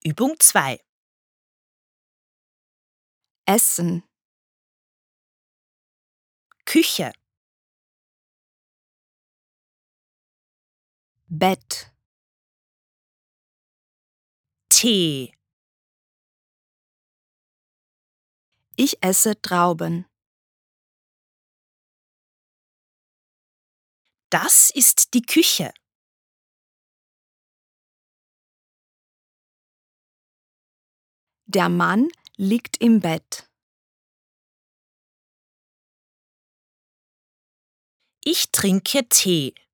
Übung 2. Essen, Küche, Bett, Tee. ich esse Trauben. Das ist die Küche. Der Mann liegt im Bett. Ich trinke Tee.